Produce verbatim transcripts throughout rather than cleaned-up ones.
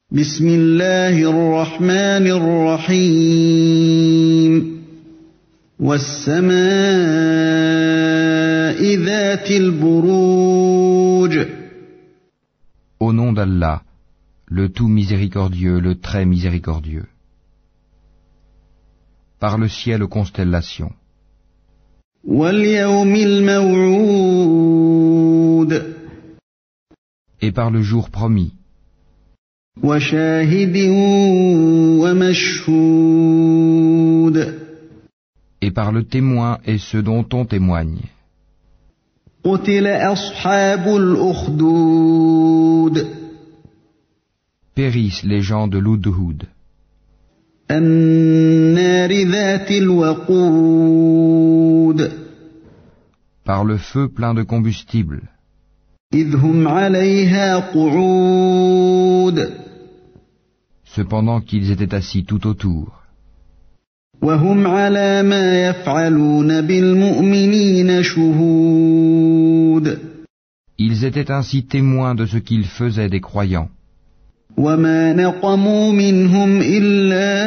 بسم الله الرحمن الرحيم والسماء ذات البروج. Au nom d'Allah, le tout miséricordieux, le très miséricordieux. Par le ciel aux constellations. واليوم الموعود. Et par le jour promis. وشاهد ومشهود. Et par le témoin et ceux dont on témoigne. قتل أصحاب الأخدود. Périssent les gens de l'Hudhud. النار ذات الوقود. Par le feu plein de combustible. إذ هم عليها قعود. Cependant qu'ils étaient assis tout autour. وهم على ما يفعلون بالمؤمنين شهود. Ils étaient ainsi témoins de ce qu'ils faisaient des croyants. وما نقموا منهم إلا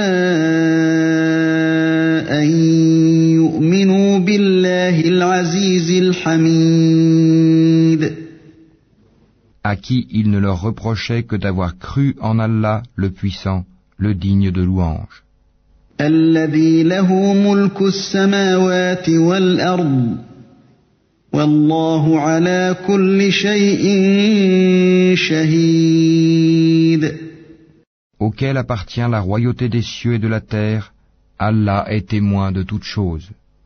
أن يؤمنوا بالله العزيز الحميد. À qui il ne leur reprochait que d'avoir cru en Allah, le puissant, le digne de louange. الذي له ملك السماوات والأرض والله على كل شيء شهيد. Auquel appartient la royauté des cieux et de la terre, Allah est témoin de toutes choses.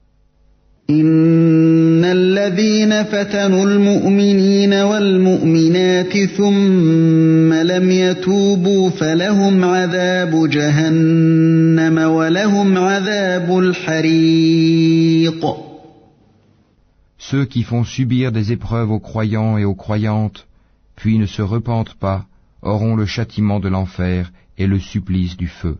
إن الذين فتنوا المؤمنين والمؤمنات ثم لم يتوبوا فلهم عذاب جهنم ولهم عذاب الحريق. Ceux qui font subir des épreuves aux croyants et aux croyantes, puis ne se repentent pas, auront le châtiment de l'enfer et le supplice du feu.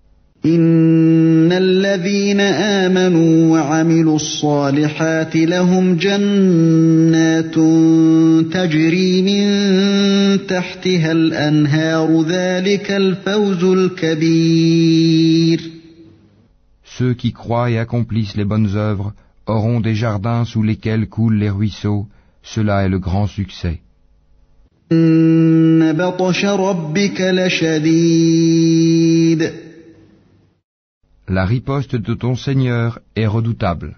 إن الذين آمنوا وعملوا الصالحات لهم جنات تجري من تحتها الأنهار ذلك الفوز الكبير. Ceux qui croient et accomplissent les bonnes œuvres auront des jardins sous lesquels coulent les ruisseaux, cela est le grand succès. إن بطش ربك لشديد. La riposte de ton Seigneur est redoutable.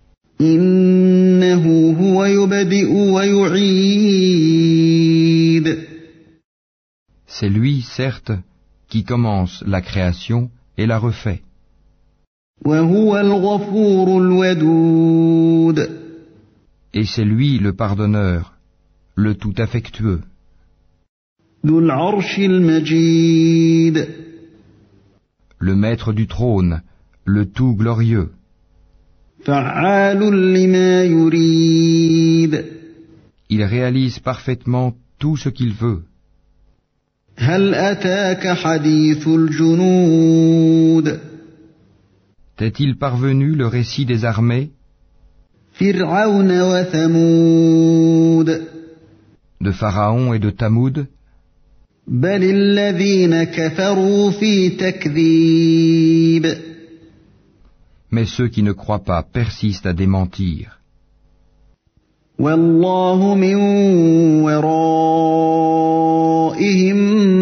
إنه هو يبدئ ويعيد. C'est lui, certes, qui commence la création et la refait. وهو الغفور الودود. Et c'est lui le pardonneur, le tout affectueux. ذو العرش المجيد. Le maître du trône, le tout glorieux. فعال لما يريد. Il réalise parfaitement tout ce qu'il veut. هل أتاك حديث الجنود. T'est-il parvenu le récit des armées فرعون وثمود. de Pharaon et de Tamoud? بل الذين كفروا في تكذيب. Mais ceux qui ne croient pas persistent à démentir. والله من ورائهم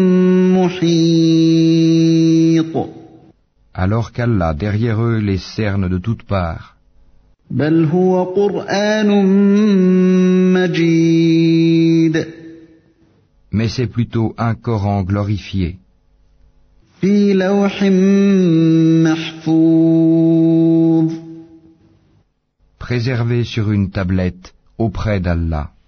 محيط. Alors qu'Allah derrière eux les cerne de toutes parts. بل هو قرآن مجيد. Mais c'est plutôt un Coran glorifié. في لوح محفوظ. Préservé sur une tablette auprès d'Allah.